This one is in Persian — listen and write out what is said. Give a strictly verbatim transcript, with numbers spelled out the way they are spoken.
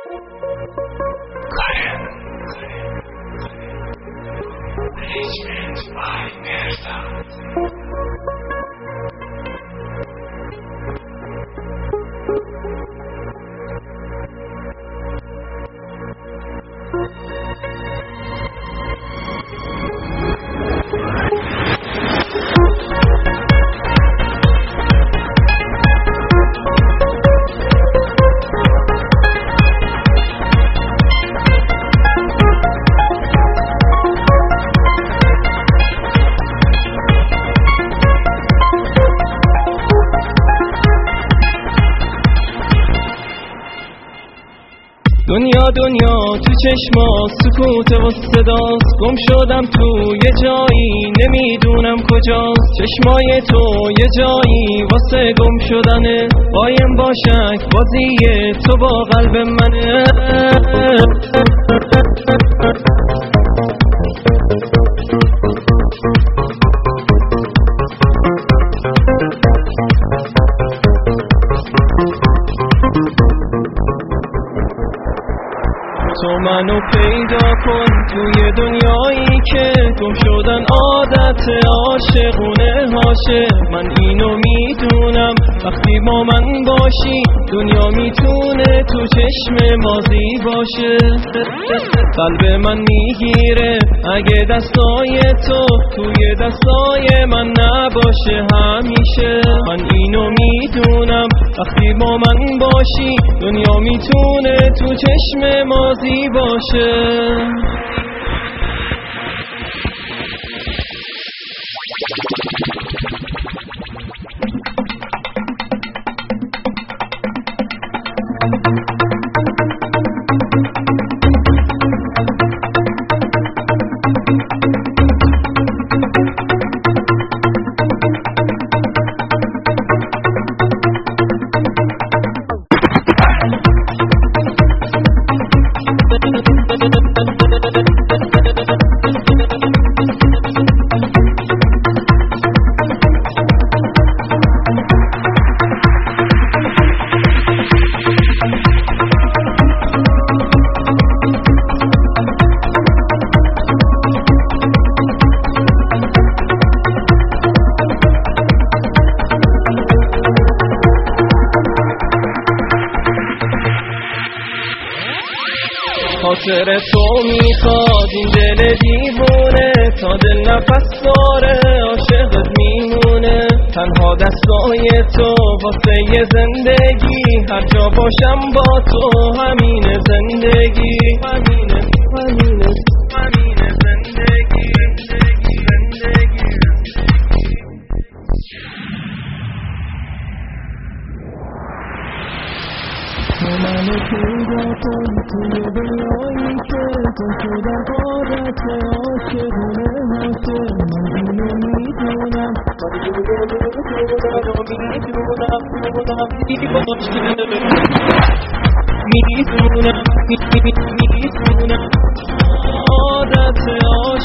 دنیا دنیا تو چشما سکوت و صداست، گم شدم تو یه جایی نمیدونم کجاست. چشمای تو یه جایی واسه گم شدنه، قایم باشک بازی تو با قلب منه. تو منو پیدا کن توی دنیایی که گم شدن عادت عاشقونه هاشه. من اینو میدونم وقتی با من باشی دنیا میتونه تو چشم مازی باشه. قلب من میگیره اگه دستای تو توی دستای من نباشه همیشه. من اینو میدونم وقتی با من باشی دنیا میتونه تو چشم مازی باشه. خاطر تو میخواد این دل دیوونه، تا دل نفس داره عاشقت میمونه. تنها دستای تو واسه یه زندگی، هر جا باشم با تو همینه زندگی. همینه همینه همینه زندگی زندگی زندگی. تو منو پیدا کن توی دنیایی که گم شدن عادت عاشقونه هاشه. من اینو میدونم میدونم میدونم میدونم عادت عاشقونه